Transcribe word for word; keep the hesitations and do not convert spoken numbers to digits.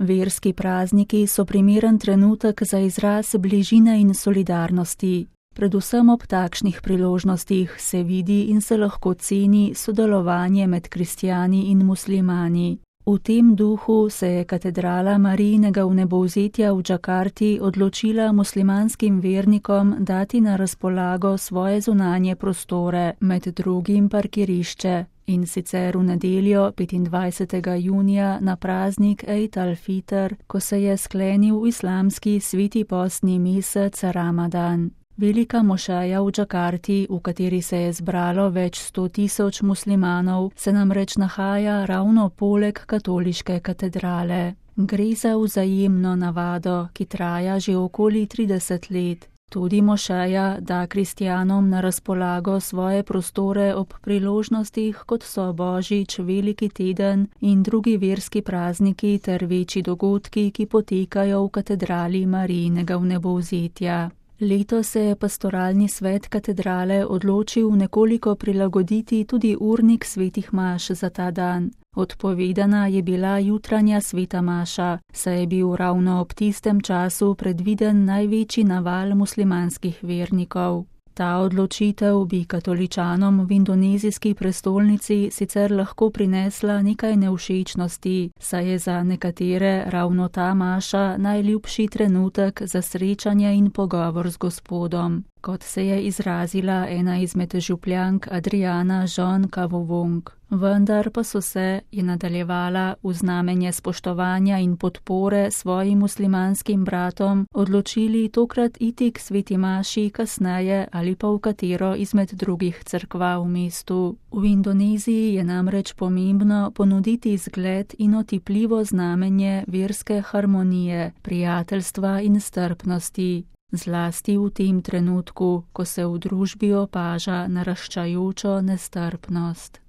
Verski prazniki so primeren trenutek za izraz bližine in solidarnosti. Predvsem ob takšnih priložnostih se vidi in se lahko ceni sodelovanje med kristjani in muslimani. V tem duhu se je katedrala Marijinega vnebovzetja v Džakarti odločila muslimanskim vernikom dati na razpolago svoje zunanje prostore, med drugim parkirišče, in sicer v nedeljo petindvajsetega junija na praznik Eid al-Fitr, ko se je sklenil islamski sveti postni mesec Ramadan. Velika mošeja v Džakarti, v kateri se je zbralo več sto tisoč muslimanov, se namreč nahaja ravno poleg katoliške katedrale. Gre za vzajemno navado, ki traja že okoli trideset let. Tudi mošeja da kristjanom na razpolago svoje prostore ob priložnostih, kot so Božič, Veliki teden in drugi verski prazniki ter večji dogodki, ki potekajo v katedrali Marijinega vnebovzetja. Letos se je pastoralni svet katedrale odločil nekoliko prilagoditi tudi urnik svetih maš za ta dan. Odpovedana je bila jutranja sveta maša, saj je bil ravno ob tistem času predviden največji naval muslimanskih vernikov. Ta odločitev bi katoličanom v indonezijski prestolnici sicer lahko prinesla nekaj nevšečnosti, saj je za nekatere ravno ta maša najljubši trenutek za srečanje in pogovor z Gospodom, kot se je izrazila ena izmed župljank Adriana Jean Kavovong. Vendar pa so se, je nadaljevala, v znamenje spoštovanja in podpore svojim muslimanskim bratom odločili tokrat iti k sveti maši kasneje ali pa v katero izmed drugih cerkva v mestu. V Indoneziji je namreč pomembno ponuditi zgled in otipljivo znamenje verske harmonije, prijateljstva in strpnosti. Zlasti v tem trenutku, ko se v družbi opaža naraščajočo nestrpnost.